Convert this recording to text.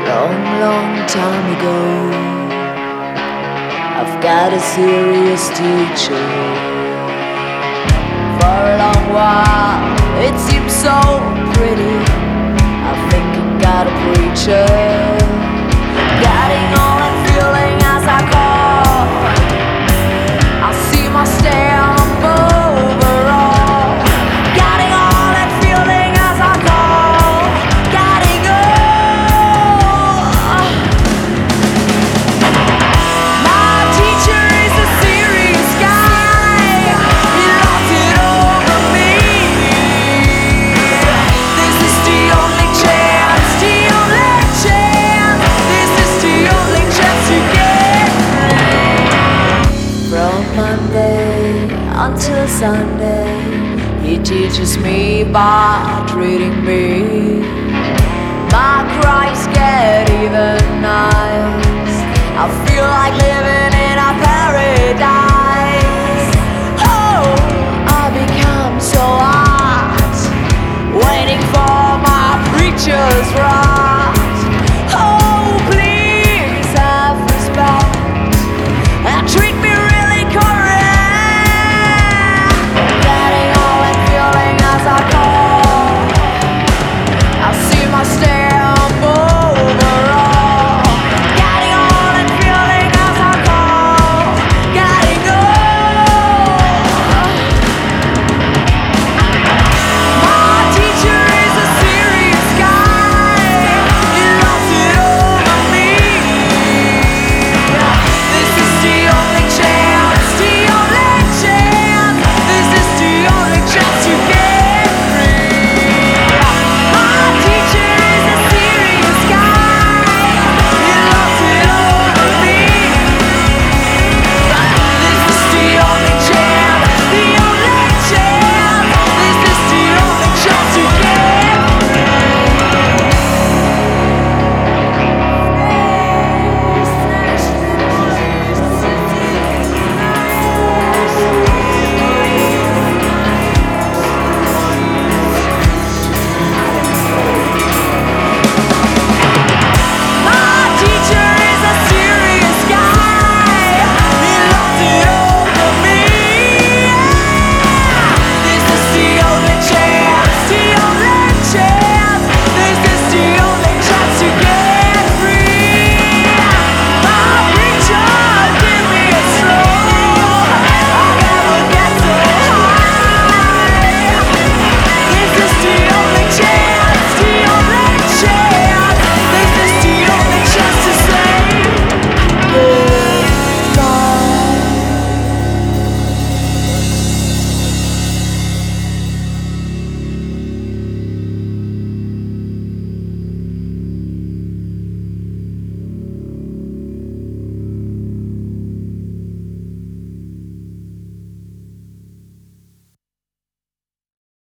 Long, long time ago, I've got a serious teacher. For a long while, it seems so pretty. I think I got a preacher, guiding on and feeling as I call. I see my stamp overall, guiding on and feeling as I call, guiding on. My teacher is a serious guy. He lost it over me. This is the only chance, the only chance. This is the only chance you get. From Monday until Sunday, he teaches me by treating